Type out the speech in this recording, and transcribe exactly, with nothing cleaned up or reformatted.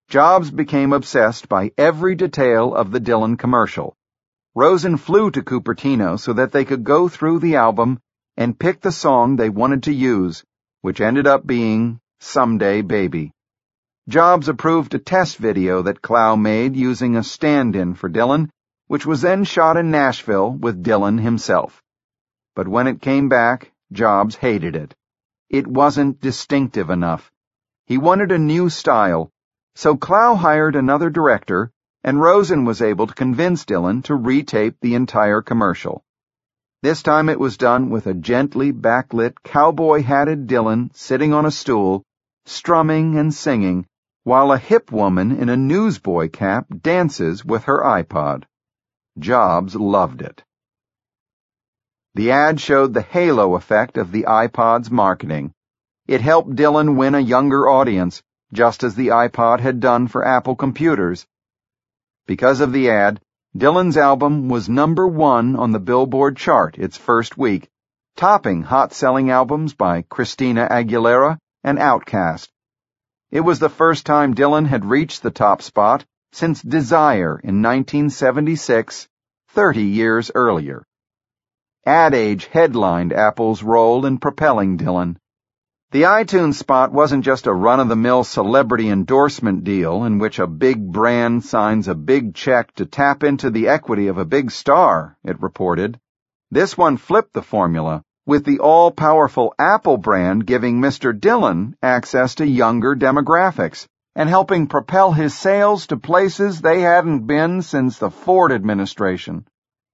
Jobs became obsessed by every detail of the Dylan commercial. Rosen flew to Cupertino so that they could go through the album and pick the song they wanted to use, which ended up being Someday Baby. Jobs approved a test video that Clow made using a stand-in for Dylan, which was then shot in Nashville with Dylan himself. But when it came back, Jobs hated it. It wasn't distinctive enough. He wanted a new style, so Clow hired another director, and Rosen was able to convince Dylan to retape the entire commercial. This time it was done with a gently backlit, cowboy-hatted Dylan sitting on a stool, strumming and singing, while a hip woman in a newsboy cap dances with her iPod. Jobs loved it. The ad showed the halo effect of the iPod's marketing. It helped Dylan win a younger audience, just as the iPod had done for Apple computers. Because of the ad, Dylan's album was number one on the Billboard chart its first week, topping hot-selling albums by Christina Aguilera and Outkast. It was the first time Dylan had reached the top spot since Desire in nineteen seventy-six, thirty years earlier. Ad Age headlined Apple's role in propelling Dylan. The iTunes spot wasn't just a run-of-the-mill celebrity endorsement deal in which a big brand signs a big check to tap into the equity of a big star, it reported. This one flipped the formula, with the all-powerful Apple brand giving Mister Dylan access to younger demographics and helping propel his sales to places they hadn't been since the Ford administration.